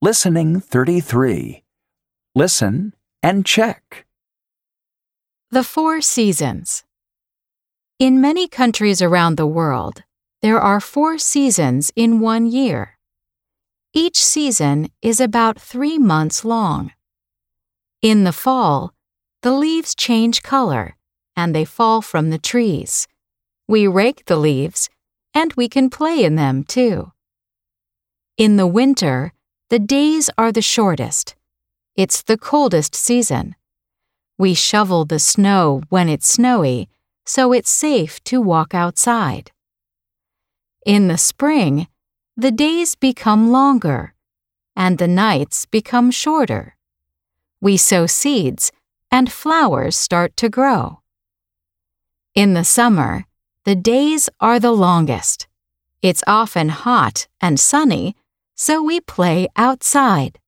Listening 33. Listen and check. The 4 seasons. In many countries around the world, there are 4 seasons in one year. Each season is about 3 months long. In the fall, the leaves change color and they fall from the trees. We rake the leaves and we can play in them too. In the winter, the days are the shortest. It's the coldest season. We shovel the snow when it's snowy, so it's safe to walk outside. In the spring, the days become longer, and the nights become shorter. We sow seeds, and flowers start to grow. In the summer, the days are the longest. It's often hot and sunny, so we play outside.